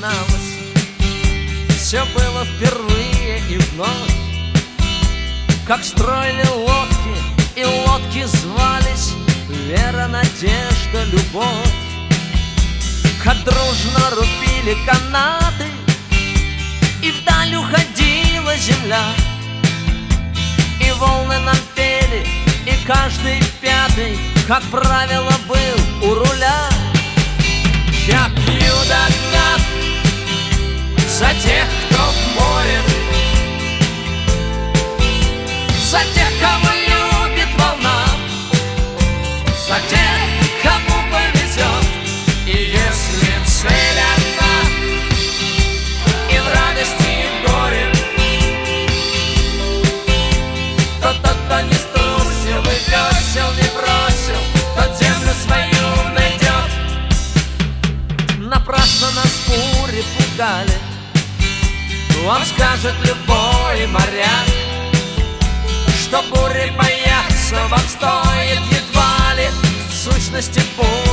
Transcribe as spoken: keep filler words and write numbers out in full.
начиналось, все было впервые и вновь. Как строили лодки, и лодки звались вера, надежда, любовь. Как дружно рубили канаты, и вдаль уходила земля. И волны нам пели, и каждый пятый, как правило, был у руля. Я пью до дна за тех, кто в море, за тех, кого любит волна, за тех, кому повезет. И если цель одна, и в радости, и в горе, то тот, кто не струсил и весел не бросил, тот землю свою найдет. Напрасно нас бури пугали, вам скажет любой моряк, что бури бояться вам стоит едва ли. В сущности, буря